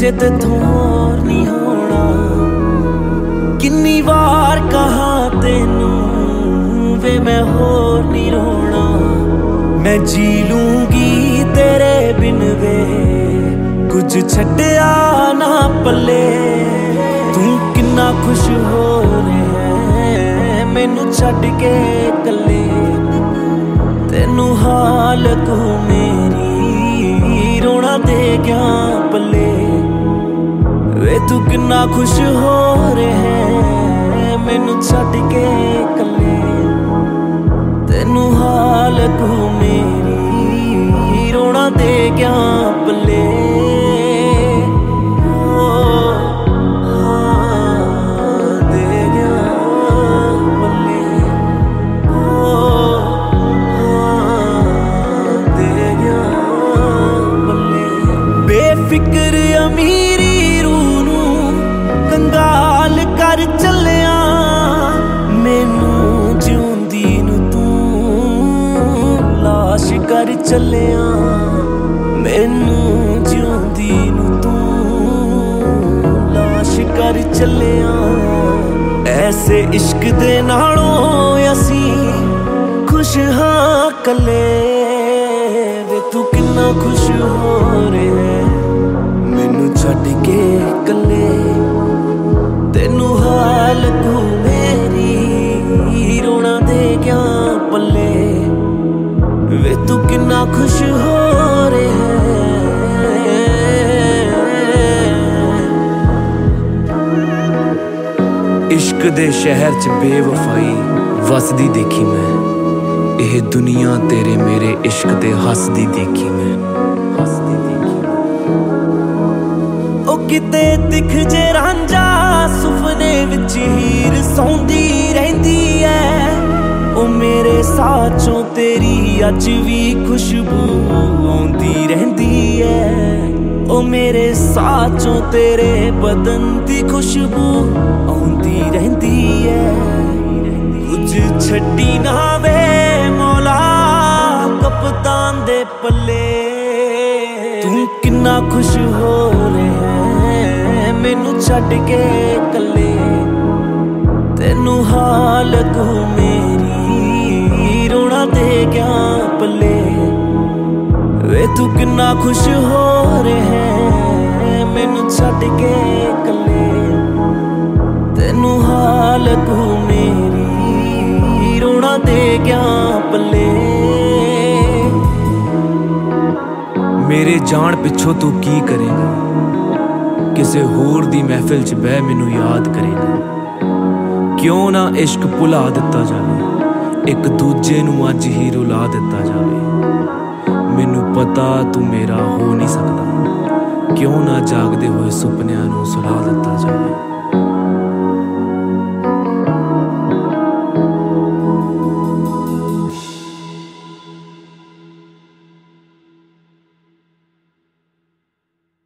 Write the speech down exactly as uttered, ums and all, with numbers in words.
जे तेथों होर नहीं होना। किन्नी बार कहा तेनू वे मैं होर नहीं रोना। मैं जी लूंगी तेरे बिन वे कुछ छड्डिया ना पल्ले। तू किन्ना खुश हो रहा मैनू छड्ड के कल्ले। तेनू हाल तू मेरी रोना दे गया पल्ले। वे तू किन्ना खुश हो रहा मैनू छड्ड के कल्ले। तेनू हाल तू मेरी रोना दे गया पल्ले। फिक्र अमीरी रूह नू कंगाल कर चलिया। मैनू जिउंदी नू तू लाश कर चलिया। मैनू जिउंदी नू तू लाश कर चलिया। ऐसे इश्क दे नालों असी खुश हाँ कले। वे तू किन्ना खुश हो रहा मैनू छड्ड के कल्ले। तेनू हाल तू मेरी रोना दे गया पल्ले। वे तू किन्ना खुश हो रहा। इश्क दे शहर च बेवफाई वसदी देखी मैं। यह दुनिया तेरे मेरे इश्क दे हसदी देखी मैं। हसदी देखी ओ किते दिख जे रांझा सुपने विच हीर सौंदी रहिंदी है। ओ मेरे साचों तेरी अज भी खुशबू आउंदी रहिंदी है। ओ मेरे साचों तेरे बदन दी खुशबू आउंदी रहिंदी है। कुछ छड्डी ना वे मौला कप्तान दे पल्ले। तू किन्ना खुश हो रहा मैनू छड्ड के कल्ले। तेनू हाल तू मेरी रोना दे गया पल्ले। वे तू किन्ना खुश हो रहा मैनू छड्ड के कल्ले। तेनू हाल तू मेरी रोना दे गया पल्ले। मेरे जान पिछों तू की करेगा। किसे होर दी महफिल च बह मैनू याद करेगा। क्यों ना इश्क भुला दिता जावे। एक दूजे नू अज ही रुला दिता जावे। मैनू पता तू मेरा हो नहीं सकता। क्यों ना जागदे होए सुपनियां नू सुला दिता जावे।